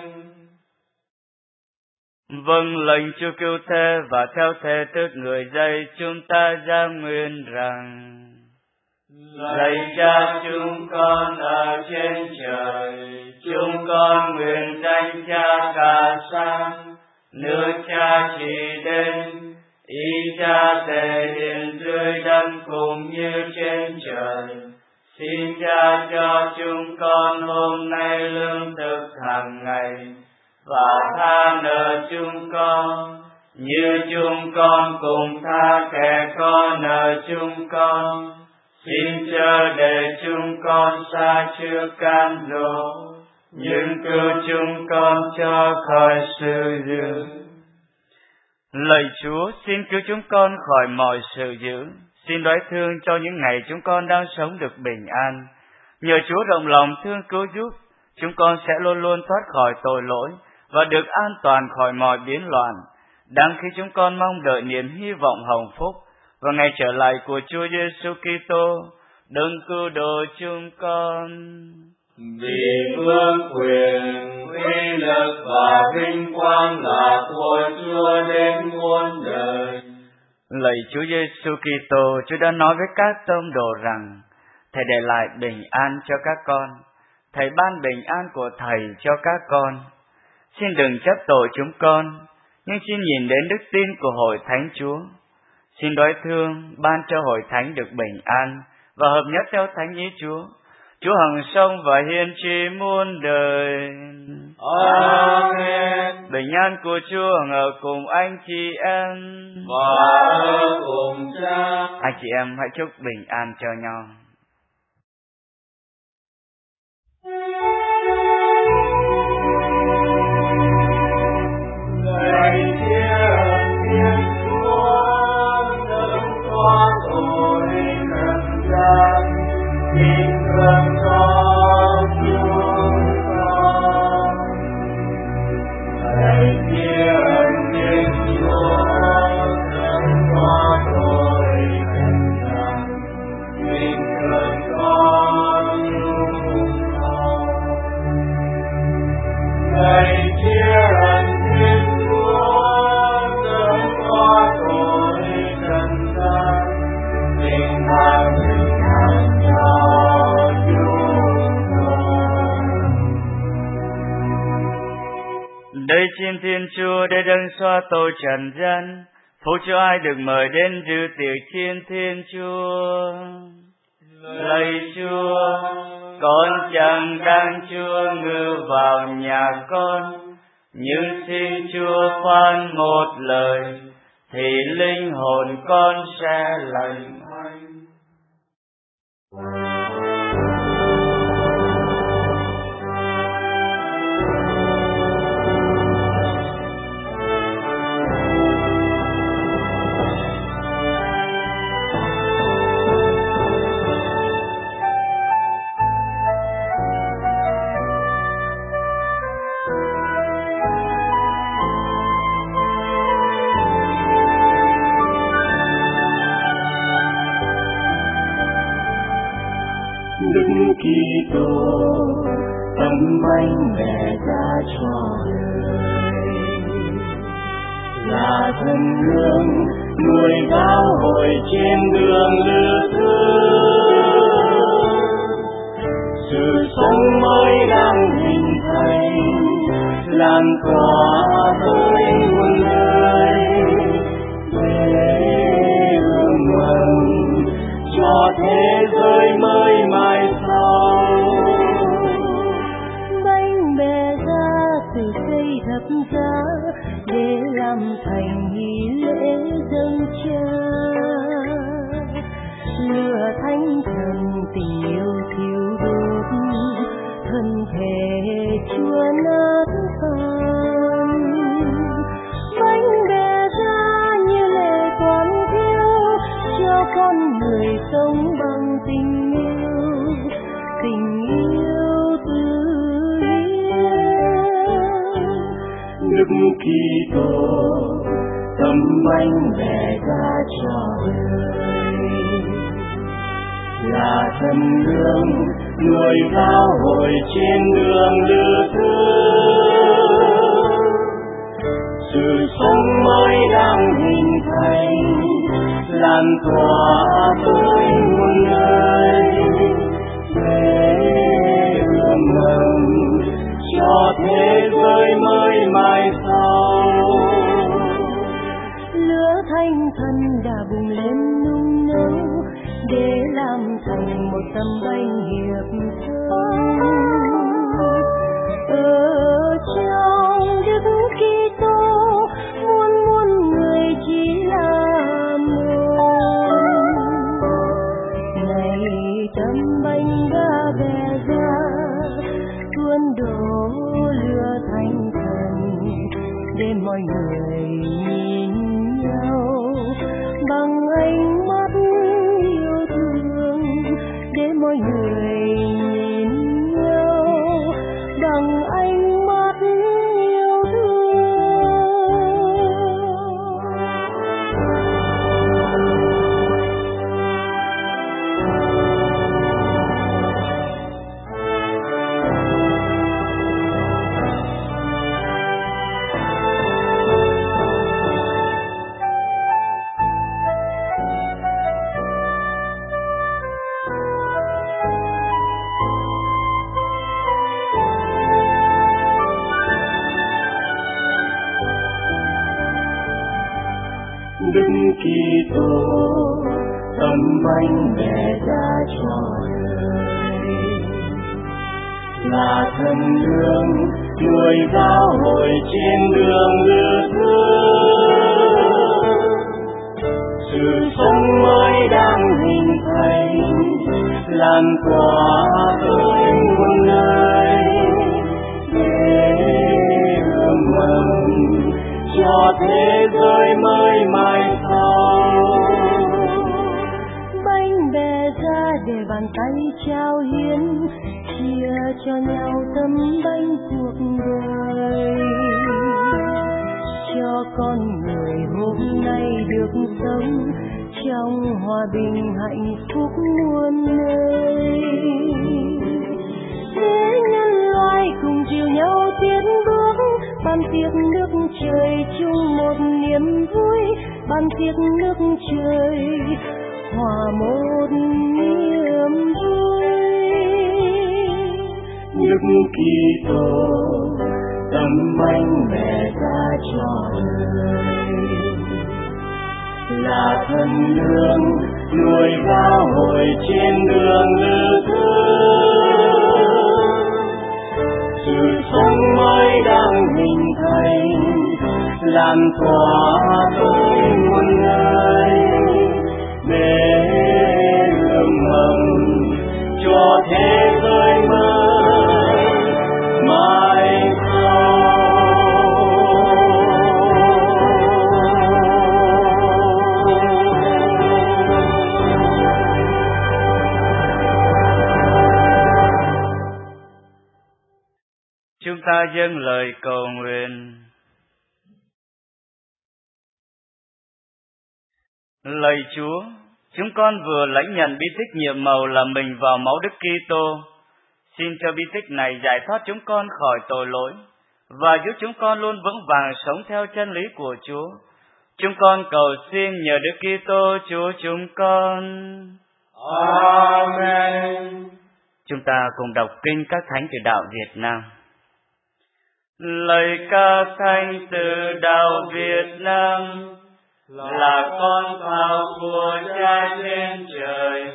Vâng lệnh Chúa cứu thế và theo thế thức người dạy, chúng ta ra nguyện rằng: Lạy Cha chúng con ở trên trời, chúng con nguyện danh Cha cả sang, nước Cha trị đến, ý Cha thể hiện dưới đất cũng như trên trời. Xin Cha cho chúng con hôm nay lương thực hàng ngày, và tha nợ chúng con, như chúng con cùng tha kẻ có nợ chúng con. Xin chớ để chúng con sa trước cám dỗ, nhưng cứu chúng con cho khỏi sự dữ. Lạy Chúa, xin cứu chúng con khỏi mọi sự dữ. Xin đoái thương cho những ngày chúng con đang sống được bình an. Nhờ Chúa rộng lòng thương cứu giúp, chúng con sẽ luôn luôn thoát khỏi tội lỗi và được an toàn khỏi mọi biến loạn. Đang khi chúng con mong đợi niềm hy vọng hồng phúc và ngày trở lại của Chúa Giêsu Kitô, đấng cứu độ chúng con. Vì vương quyền, uy lực và vinh quang là của Chúa đến muôn đời. Lạy Chúa Giêsu Kitô, Chúa đã nói với các tông đồ rằng Thầy để lại bình an cho các con. Thầy ban bình an của Thầy cho các con. Xin đừng chấp tội chúng con, nhưng xin nhìn đến đức tin của hội thánh Chúa. Xin đói thương ban cho hội thánh được bình an và hợp nhất theo thánh ý Chúa. Chúa hằng sống và hiên tri muôn đời. Amen. Bình an của Chúa hằng ở cùng anh chị em và ở cùng Cha. Anh chị em hãy chúc bình an cho nhau. Lạy Thiên Thiên Chúa, đấng xóa tội trần gian, xin thương cho chúng con. Lạy Thiên Thiên Chúa, đấng xóa tội trần gian, xin thương cho chúng con. Lạy Thiên Thiên Chúa, đấng xóa tội trần gian, xin ban bình an cho chúng con. Đây xin Thiên Chúa để đấng xóa tội trần gian, phúc cho ai được mời đến dự tiệc chiên Thiên Chúa. Lạy Chúa, con chẳng đáng Chúa ngự vào nhà con, nhưng xin Chúa phán một lời, thì linh hồn con sẽ lành mạnh. Đức Kitô tấm bánh mẹ ra cho đời, là thần hương nuôi giáo hội trên đường lứa thương. Sự sống mới đang hình thành, lan tỏa tới muôn nơi, để hương mừng cho thế giới mới mai sau. Bánh bè ra từ cây thập giá để làm thành nghi lễ dâng cha. Lửa thánh thần tình yêu thiêu đốt, thân thể Chúa nát tan. Bánh bè ra như lệ quán thiếu cho con người sống bằng tình yêu, tình yêu từ Đức Kitô tấm bánh mẹ ra cho đời, là thần hương nuôi giáo hội trên đường lứa thương. Sự sống mới đang hình thành, lan tỏa tới muôn nơi, để hương mừng cho thế giới mới mai sau. lửa thanh thần đã bùng lên nung nấu để làm thành một tấm bánh hiệp thông. Ở trong Đức Kitô muôn muôn người chỉ là một. Này tấm bánh đã bè ra tuôn đổ lửa thanh thần, để mọi người nhìn nhau bằng ánh mắt yêu thương, để mọi người nhìn nhau bằng ánh Đức Kitô tấm bánh bẻ ra cho đời, là thần lương nuôi giáo hội trên đường lứa thương. Sự sống mới đang hình thành, lan tỏa tới muôn nơi, để ươm mầm cho thế giới mới mai sau. Bánh bè ra để bàn tay trao hiến, chia cho nhau tấm bánh cuộc đời, cho con người hôm nay được sống trong hòa bình hạnh phúc muôn nơi. Để nhân loại cùng dìu nhau tiến bước, ban tiệc nước trời chung một niềm vui, ban tiệc nước trời hòa một niềm vui. Đức Kitô tấm bánh bẻ ra cho đời, là thần lương nuôi giáo hội trên đường lứa thương. Sự sống mới đang hình thành, lan tỏa tới muôn nơi, để ươm mầm cho thế giới mới mai sau. Chúng ta dâng lời cầu nguyện. Lạy Chúa, chúng con vừa lãnh nhận bí tích nhiệm màu là mình vào máu Đức Kitô. Xin cho bí tích này giải thoát chúng con khỏi tội lỗi và giúp chúng con luôn vững vàng sống theo chân lý của Chúa. Chúng con cầu xin nhờ Đức Kitô Chúa chúng con. Amen. Chúng ta cùng đọc kinh các thánh từ đạo Việt Nam. Lời ca thánh từ đạo Việt Nam. Là con thảo của Cha trên trời,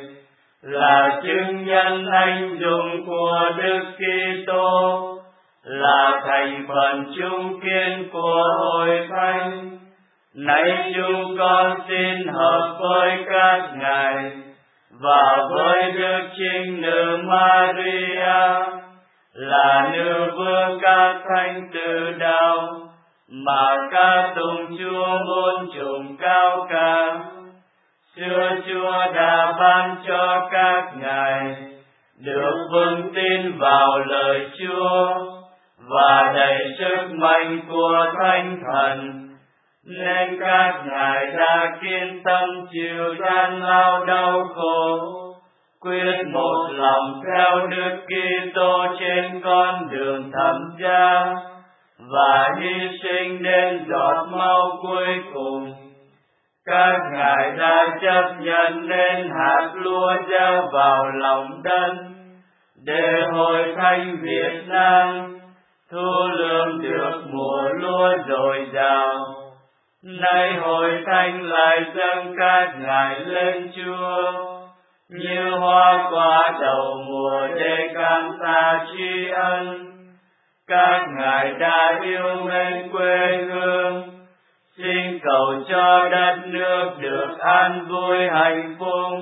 là chứng nhân anh dũng của Đức Kitô, là thành phần trung kiên của hội thánh. Nay chúng con xin hợp với các ngài và với Đức Trinh Nữ Maria, là nữ vương các thánh tử đạo, mà ca tụng Chúa muôn trùng cao cả. Xưa Chúa đã ban cho các ngài được vững tin vào lời Chúa và đầy sức mạnh của Thánh Thần, nên các ngài đã kiên tâm chịu gian lao đau khổ, quyết một lòng theo Đức Kitô trên con đường thập giá, và hy sinh đến giọt máu cuối cùng. Các ngài đã chấp nhận nên hạt lúa gieo vào lòng đất, để hội thánh Việt Nam thu lượm được mùa lúa dồi dào. Nay hội thánh lại dâng các ngài lên Chúa, như hoa quả đầu mùa để cảm tạ tri ân. Các ngài đã yêu mến quê hương, xin cầu cho đất nước được an vui hạnh phúc,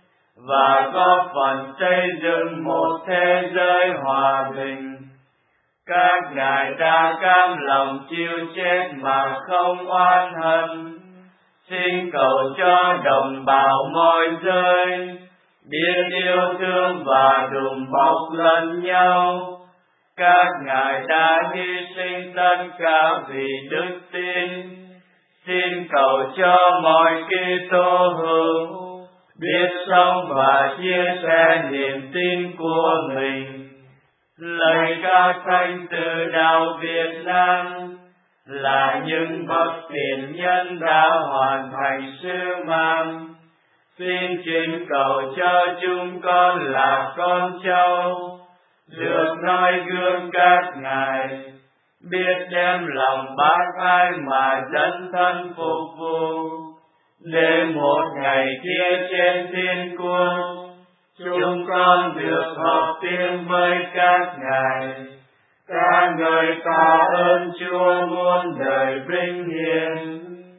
và góp phần xây dựng một thế giới hòa bình. Các ngài đã cam lòng chịu chết mà không oán hận, xin cầu cho đồng bào mọi giới biết yêu thương và đùm bọc lẫn nhau. Các ngài đã hy sinh tất cả vì đức tin, xin cầu cho mọi Kitô hữu biết sống và chia sẻ niềm tin của mình. Lời các thánh từ đạo Việt Nam là những bậc tiền nhân đã hoàn thành sứ mạng. Xin trình cầu cho chúng con là con cháu, được noi gương các ngài, biết đem lòng bác ái mà dẫn thân phục vụ, để một ngày kia trên thiên quốc chúng con được hợp tiếng với các ngài, ca ngợi tạ ơn Chúa muôn đời vinh hiển.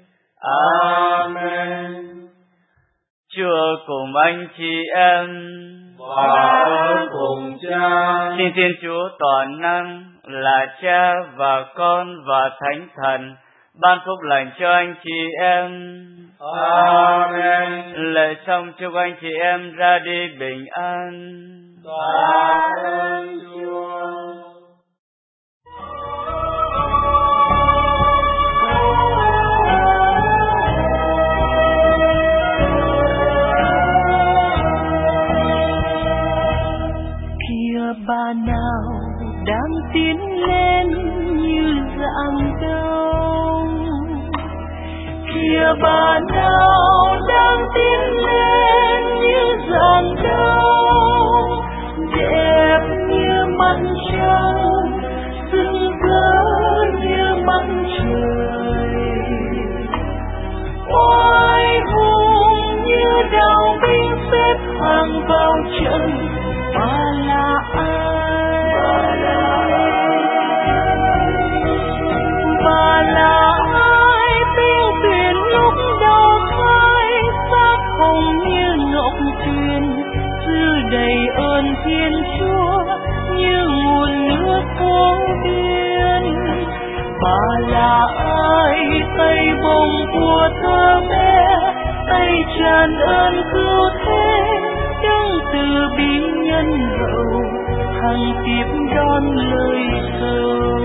Amen. Chúa cùng anh chị em và ở cùng Cha. Xin Thiên Chúa toàn năng là Cha và Con và Thánh Thần ban phúc lành cho anh chị em. Amen. Lạy xong chúc anh chị em ra đi bình an. Tạ ơn Chúa. Bà nào đang tiến lên như dạng đông, kìa bà nào đang tiến lên như dạng đông, đẹp như mặt trăng, rực rỡ như mặt trời, oai hùng như đạo binh xếp hàng vào trận. Bà là ai? Bà là ai? Bà là ai? Tiếng thuyền lúc đầu khai, sắc hồng như ngọc tuyền, dư đầy ơn Thiên Chúa như nguồn nước vô biên. Bà là ai? Tay bồng của thơ bé, tay tràn ơn cứu thế, đứng từ bi nhân hậu, hằng tiếp đón lời sầu.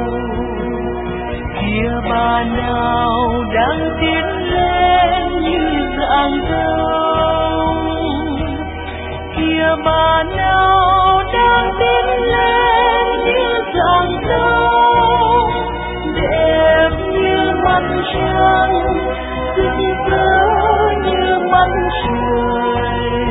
Kìa bà nào đang tiến lên như dạng đông, kìa bà nào đang tiến lên như dạng đông, đẹp như mặt trăng, rực rỡ như mặt trời,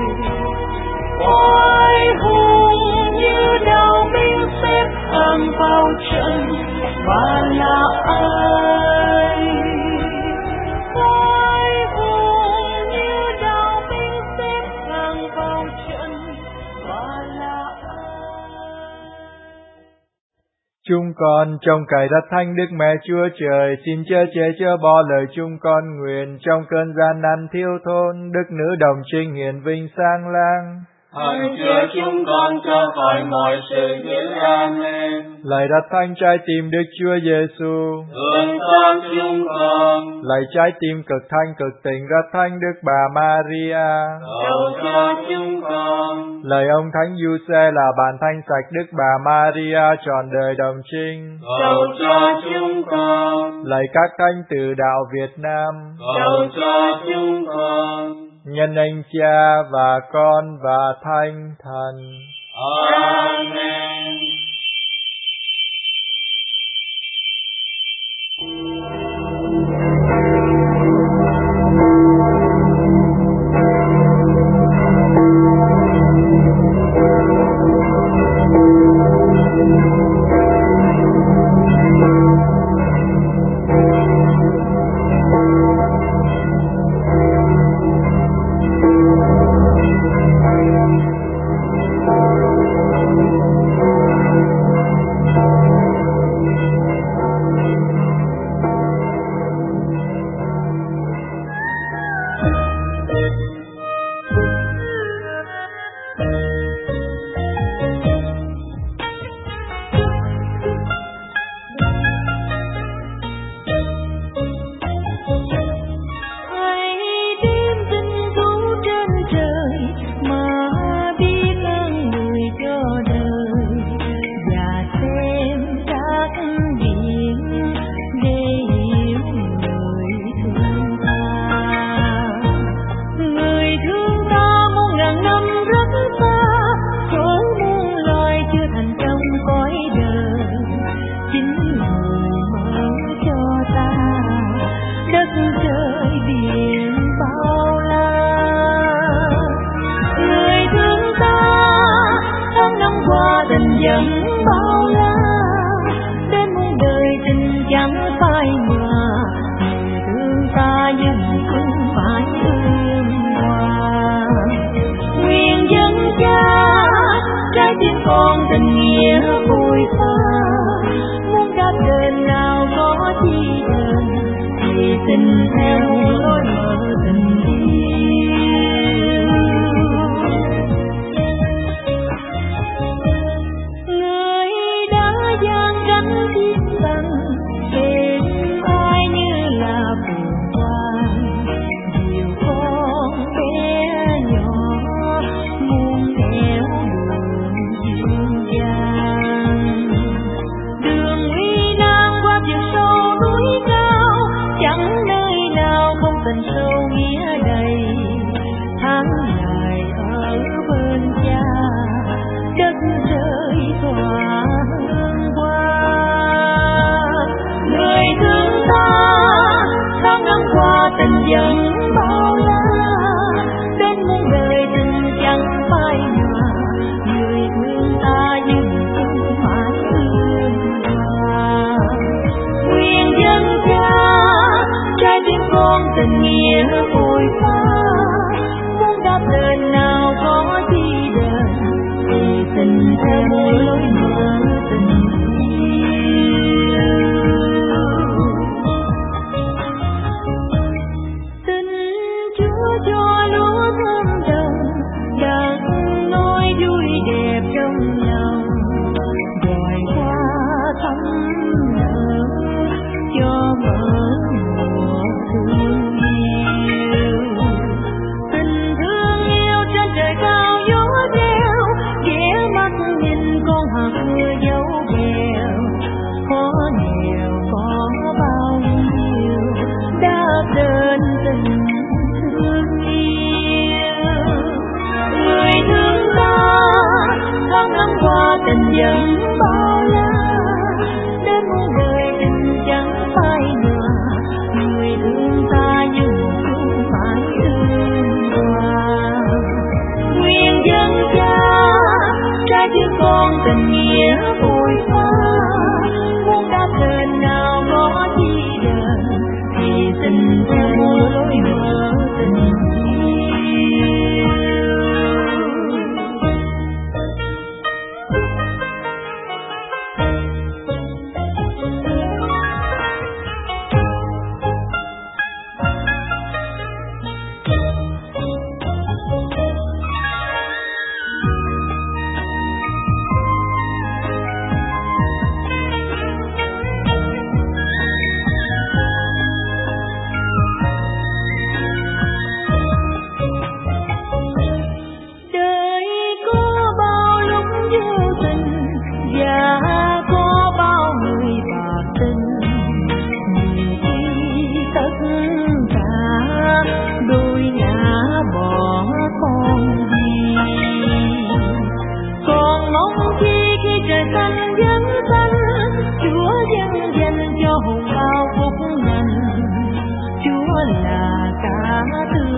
oai hùng như đạo binh xếp hàng vào trận. Bà là ai? Oai hùng như đạo binh xếp hàng vào trận. Bà là ai? Chúng con trong cậy đất thánh Đức Mẹ Chúa Trời, xin chớ chế chớ bỏ lời chúng con nguyện trong cơn gian nan thiếu thốn, Đức Nữ Đồng Trinh hiển vinh sang lang. Hỡi Chúa chúng con cho khỏi mọi sự dữ. Amen. Lạy đất thánh trái tim Đức Chúa Giêsu, Thương xót chúng con. lạy trái tim cực thanh cực tình đất thánh Đức Bà Maria, Cầu cho chúng con. lạy ông Thánh Giuse là bạn thanh sạch Đức Bà Maria trọn đời đồng trinh, Cầu cho chúng con. lạy các thánh tử đạo Việt Nam, Cầu cho chúng con. nhân anh Cha và Con và Thánh Thần. Amen. tình theo lối mở tình yêu. Người đã dang gánh chiếc bằng êm ai như là phượng hoàng, dìu con bé nhỏ muôn nẻo đường duyên dáng. Đường uy nan qua chiều sâu núi cao, chẳng nơi nào không tình sâu nghĩa đầy. Tháng ngày ở bên cha, đất trời tỏa hương quang. Người thương ta tháng năm qua tình vẫn bao la, đến muôn đời tình chẳng phai nhòa. Người thương ta như thương mãi hương hoa. Nguyện dân cha trái tim con tình nghĩa vội pha, muốn đáp đền nào có chi đền, thì tình theo lối mở tình yêu. Tình Chúa cho lúa thơm đồng, đặt nỗi vui đẹp trong lòng. Gọi qua thắm nở cho mở mùa thương yêu. Tình thương yêu trên trời cao gió reo, ghé mắt nhìn con hạt mưa dấu bèo. Có nghèo có bao nhiêu, đáp đến tình thương yêu. Người thương ta tháng năm qua tình vẫn bao la, đến muôn đời tình chẳng phai nhòa. Người thương ta như một mãi hương hoa. Nguyện dân cha trái tim con tình nghĩa vội pha, muốn đáp đền nào có chi đền, thì tình theo lối mở tình yêu. Đời có bao lúc vô tình, và có bao người bạc tình. Nhiều khi tất cả đôi ngã bỏ con đi. Còn mong chi khi trời xanh vẫn xanh, Chúa dâng dành cho hồn bao phúc lành. Chúa là cả thứ